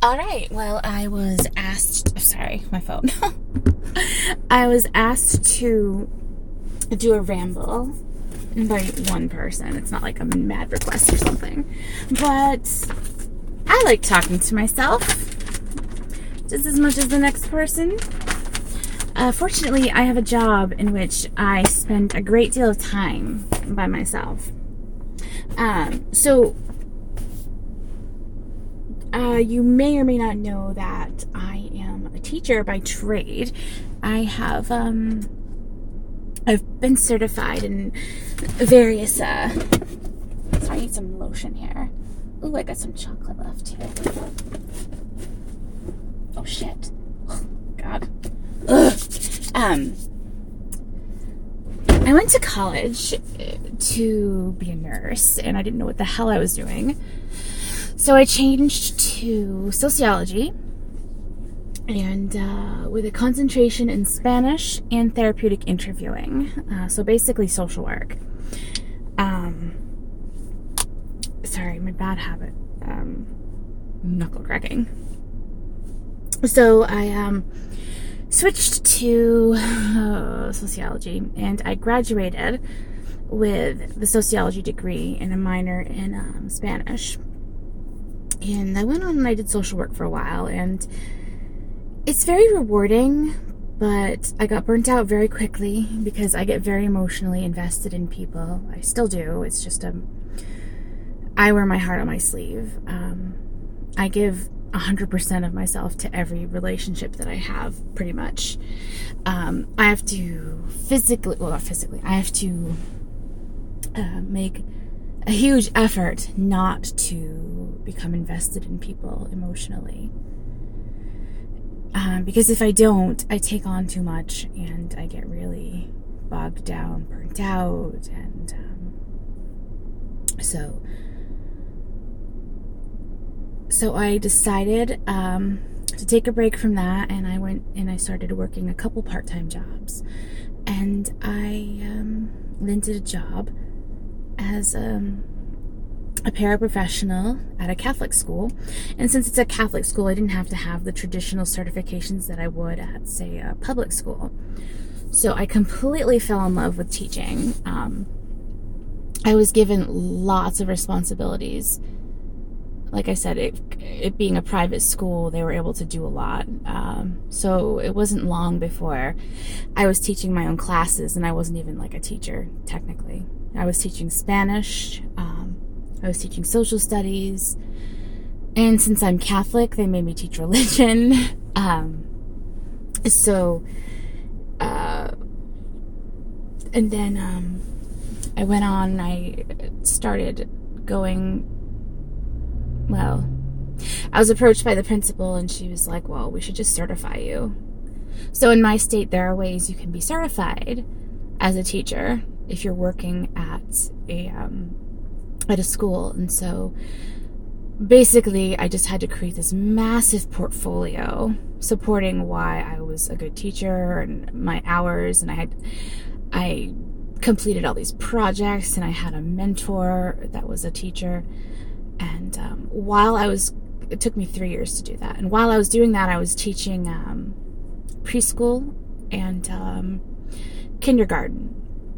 All right. Well, I was asked, sorry, my phone. I was asked to do a ramble by one person. It's not like a mad request or something. But I like talking to myself just as much as the next person. Fortunately, I have a job in which I spend a great deal of time by myself. You may or may not know that I am a teacher by trade. I have, I've been certified in various, sorry, I need some lotion here. Ooh, I got some chocolate left here. Oh, shit. God. Ugh. I went to college to be a nurse, and I didn't know what the hell I was doing. So I changed to sociology, and with a concentration in Spanish and therapeutic interviewing. So basically social work. Sorry, my bad habit. Knuckle cracking. So I switched to sociology, and I graduated with the sociology degree and a minor in Spanish. And I went on and I did social work for a while, and it's very rewarding, but I got burnt out very quickly because I get very emotionally invested in people. I still do. It's just I wear my heart on my sleeve. I give 100% of myself to every relationship that I have, pretty much. I have to I have to make a huge effort not to become invested in people emotionally. Because if I don't, I take on too much and I get really bogged down, burnt out, and so I decided to take a break from that, and I went and I started working a couple part-time jobs, and I landed a job as a paraprofessional at a Catholic school. And since it's a Catholic school, I didn't have to have the traditional certifications that I would at, say, a public school. So I completely fell in love with teaching. I was given lots of responsibilities. Like I said, it being a private school, they were able to do a lot. So it wasn't long before I was teaching my own classes, and I wasn't even like a teacher, technically. I was teaching Spanish, I was teaching social studies, and since I'm Catholic, they made me teach religion. And then I went on and I started going, well, I was approached by the principal, and she was like, well, we should just certify you. So in my state, there are ways you can be certified as a teacher if you're working at a school. And so basically I just had to create this massive portfolio supporting why I was a good teacher and my hours, and I completed all these projects, and I had a mentor that was a teacher. And it took me 3 years to do that. And while I was doing that, I was teaching preschool and kindergarten.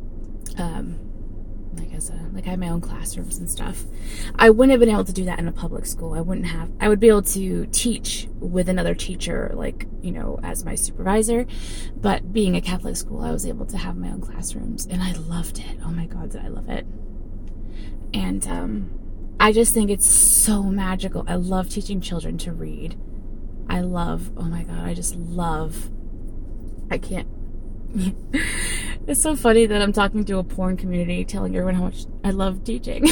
I had my own classrooms and stuff. I wouldn't have been able to do that in a public school. I would be able to teach with another teacher, as my supervisor. But being a Catholic school, I was able to have my own classrooms, and I loved it. Oh my God, did I love it. And I just think it's so magical. I love teaching children to read. I can't. It's so funny that I'm talking to a porn community telling everyone how much I love teaching.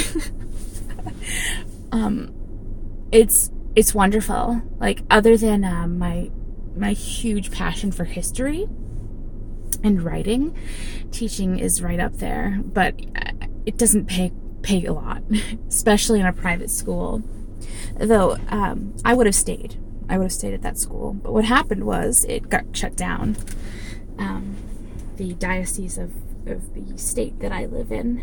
It's wonderful. Like, other than my huge passion for history and writing, teaching is right up there. But it doesn't pay a lot, especially in a private school. Though I would have stayed at that school. But what happened was it got shut down. The diocese of the state that I live in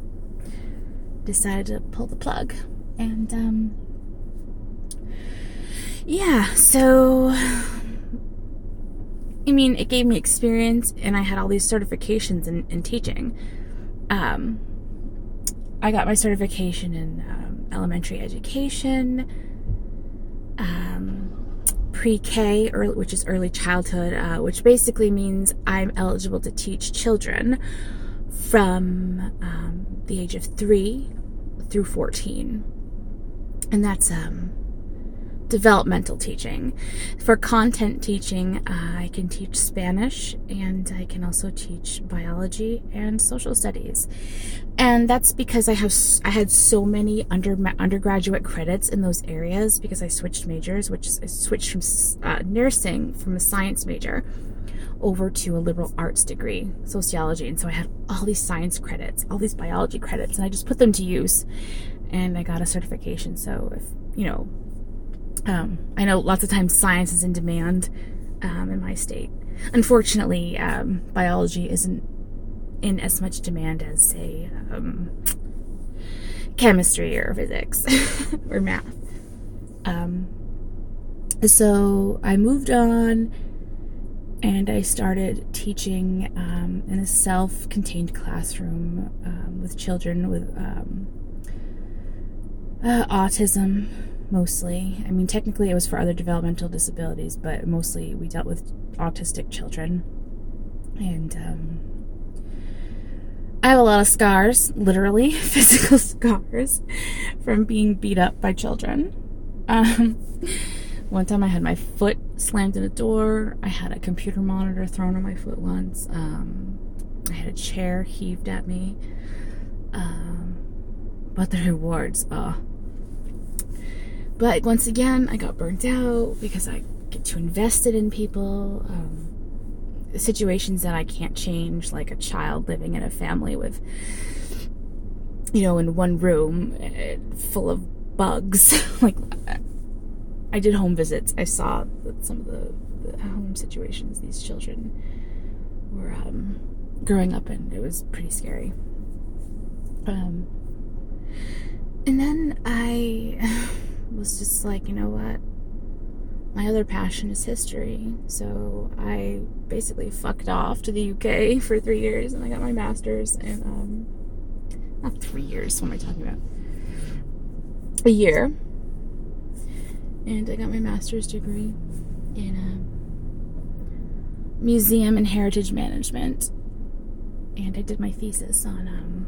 decided to pull the plug, and Yeah, so, I mean, it gave me experience, and I had all these certifications in teaching. I got my certification in elementary education, pre-K, which is early childhood, which basically means I'm eligible to teach children from the age of 3 through 14. And that's developmental teaching. For content teaching, I can teach Spanish, and I can also teach biology and social studies. And that's because I had so many undergraduate credits in those areas, because I switched majors, which is I switched from nursing from a science major over to a liberal arts degree, sociology. And so I had all these science credits, all these biology credits, and I just put them to use, and I got a certification. So if, you know, I know lots of times science is in demand in my state. Unfortunately, biology isn't in as much demand as, say, chemistry or physics or math. So I moved on, and I started teaching in a self-contained classroom with children with autism, mostly. I mean, technically it was for other developmental disabilities, but mostly we dealt with autistic children. And I have a lot of scars, literally physical scars, from being beat up by children. One time I had my foot slammed in a door. I had a computer monitor thrown on my foot once. I had a chair heaved at me. But the rewards, But once again, I got burnt out because I get too invested in people. Situations that I can't change, like a child living in a family with, you know, in one room full of bugs. Like, I did home visits. I saw some of the home situations these children were growing up in. It was pretty scary. And then I was just like, you know what? My other passion is history. So I basically fucked off to the UK for 3 years, and I got my master's in, not 3 years, what am I talking about? A year. And I got my master's degree in museum and heritage management. And I did my thesis on,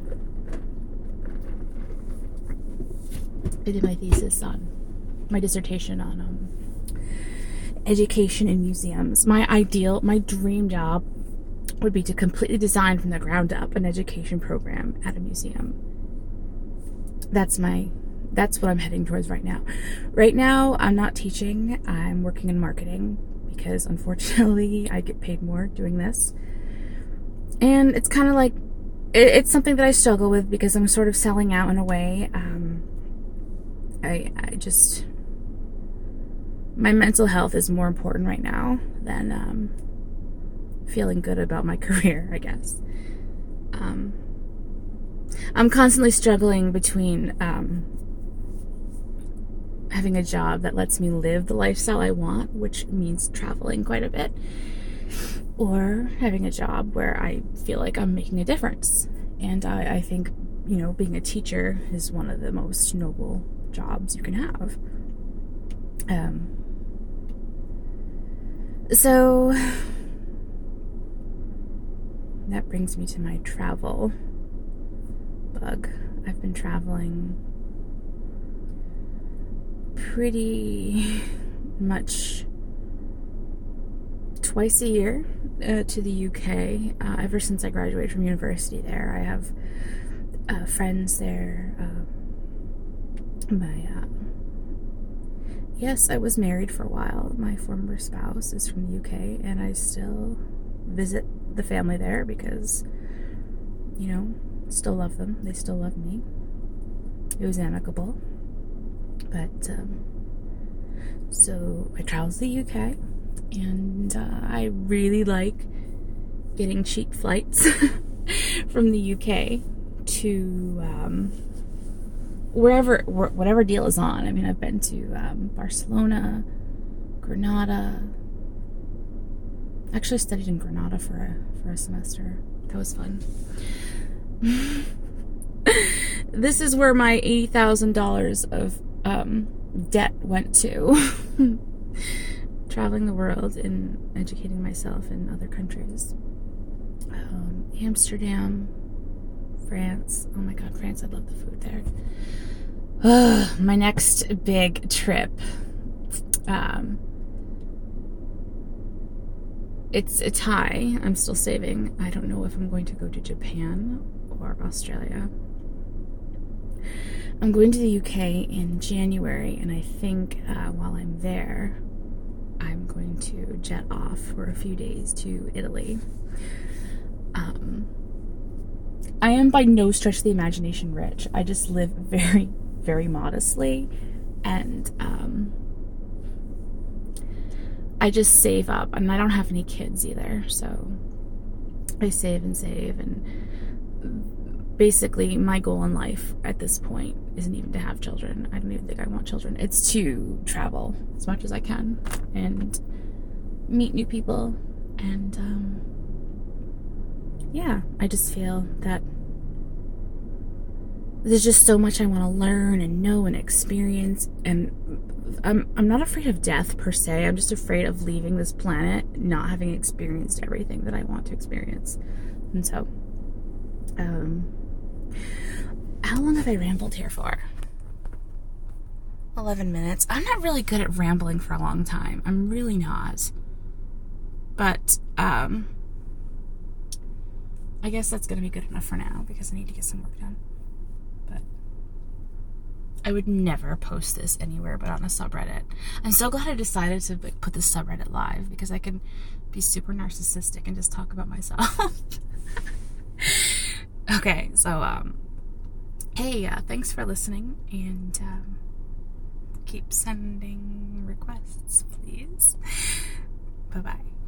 my dissertation on education in museums. My dream job would be to completely design from the ground up an education program at a museum. That's what I'm heading towards right now. Right now, I'm not teaching. I'm working in marketing because, unfortunately, I get paid more doing this. And it's kind of like, it's something that I struggle with because I'm sort of selling out in a way. My mental health is more important right now than feeling good about my career, I guess. I'm constantly struggling between having a job that lets me live the lifestyle I want, which means traveling quite a bit, or having a job where I feel like I'm making a difference. And I think, you know, being a teacher is one of the most noble jobs you can have. So that brings me to my travel bug. I've been traveling pretty much twice a year to the UK ever since I graduated from university there. I have friends there. Yes, I was married for a while. My former spouse is from the UK, and I still visit the family there because, you know, still love them. They still love me. It was amicable. But, so I travel to the UK, and I really like getting cheap flights from the UK to whatever deal is on. I mean, I've been to Barcelona, Grenada. Actually studied in Grenada for a semester. That was fun. This is where my $80,000 of debt went to. Traveling the world and educating myself in other countries. Amsterdam, France. Oh my god, France, I love the food there. My next big trip. It's high. I'm still saving. I don't know if I'm going to go to Japan or Australia. I'm going to the UK in January, and I think while I'm there, I'm going to jet off for a few days to Italy. I am by no stretch of the imagination rich. I just live very, very modestly, and I just save up, and I don't have any kids either, so I save, and basically my goal in life at this point isn't even to have children. I don't even think I want children. It's to travel as much as I can and meet new people, and yeah, I just feel that there's just so much I want to learn and know and experience, and I'm not afraid of death per se. I'm just afraid of leaving this planet not having experienced everything that I want to experience. And so, how long have I rambled here for? 11 minutes. I'm not really good at rambling for a long time. I'm really not. But, I guess that's going to be good enough for now because I need to get some work done. But I would never post this anywhere but on a subreddit. I'm so glad I decided to put this subreddit live because I can be super narcissistic and just talk about myself. Okay, so, hey, thanks for listening, and keep sending requests, please. Bye-bye.